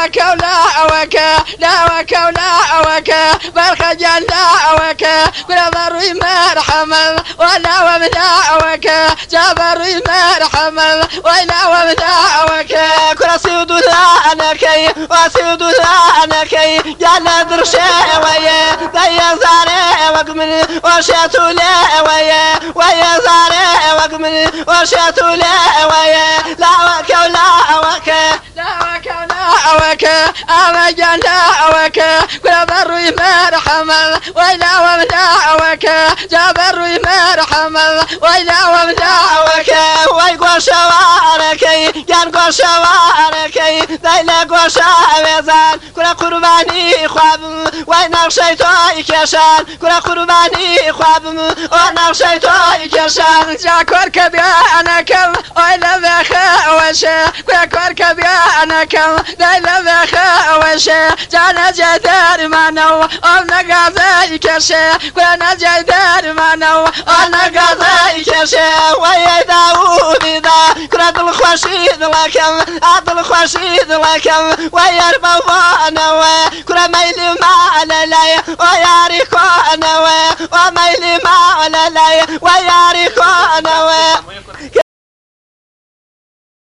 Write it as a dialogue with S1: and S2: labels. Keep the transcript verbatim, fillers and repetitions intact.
S1: وكولا وكا لا وكولا وكا بالخجل لا وكا كل ضري مرحمل ولا وملا وكا جبري مرحمل ولا وملا وكا كل سيد لا انا كي وسيد لا انا كي جانا درشا ويا ضيا زاري وقمن وشاتو لا ويا ويا زاري وقمن وشاتو لا ويا لا وكولا وكا لا وكولا وكا اما جانا وكا كل ضري مرحمل ولا وملا وكا جبري مرحمل ولا وملا وكا ويقول شواركي ينقل شواركي ذيلا قول شاوزان كل قرباني خواب ونغشيتو كشان كل قرباني خواب ونغشيتو كشان جاكور كبيانا كم ويلا بخا وشا كل كور كبيانا كم ذيلا بخا وشا جانا جدار منو أمنا قاضي كشا كلنا جدار منو أمنا قاضي كشا ويا داود ذا كرد الخشيد لكم عبد الخشيد لكم ويا ربوانا وكل ميل ما على ويا ريكوانا وميل ما على ويا